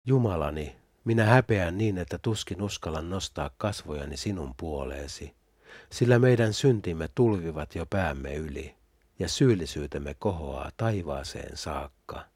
Jumalani, minä häpeän niin, että tuskin uskallan nostaa kasvojani sinun puoleesi, sillä meidän syntimme tulvivat jo päämme yli, ja syyllisyytemme kohoaa taivaaseen saakka.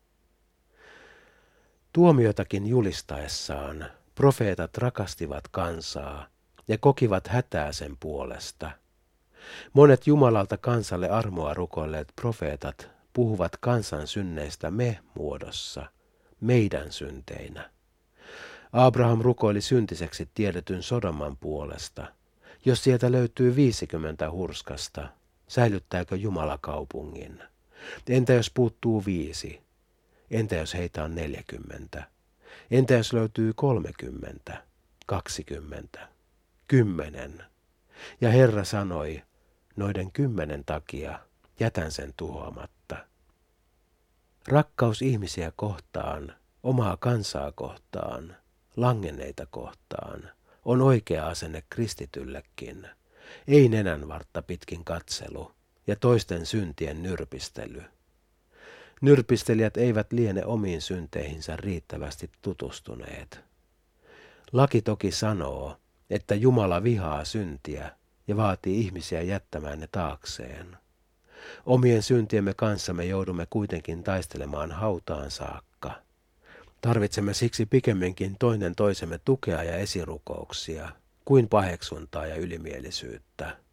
Tuomiotakin julistaessaan profeetat rakastivat kansaa ja kokivat hätää sen puolesta. Monet Jumalalta kansalle armoa rukoilleet profeetat puhuvat kansan synneistä me-muodossa, meidän synteinä. Abraham rukoili syntiseksi tiedetyn Sodoman puolesta. Jos sieltä löytyy 50 hurskasta, säilyttääkö Jumala kaupungin? Entä jos puuttuu 5? Entä jos heitä on 40? Entä jos löytyy 30, 20, 10? Ja Herra sanoi, noiden 10 takia jätän sen tuhoamatta. Rakkaus ihmisiä kohtaan, omaa kansaa kohtaan, langenneita kohtaan, on oikea asenne kristityllekin, ei nenänvartta pitkin katselu ja toisten syntien nyrpistely. Nyrpistelijät eivät liene omiin synteihinsä riittävästi tutustuneet. Laki toki sanoo, että Jumala vihaa syntiä ja vaatii ihmisiä jättämään ne taakseen. Omien syntiemme kanssa me joudumme kuitenkin taistelemaan hautaan saakka. Tarvitsemme siksi pikemminkin toinen toisemme tukea ja esirukouksia kuin paheksuntaa ja ylimielisyyttä.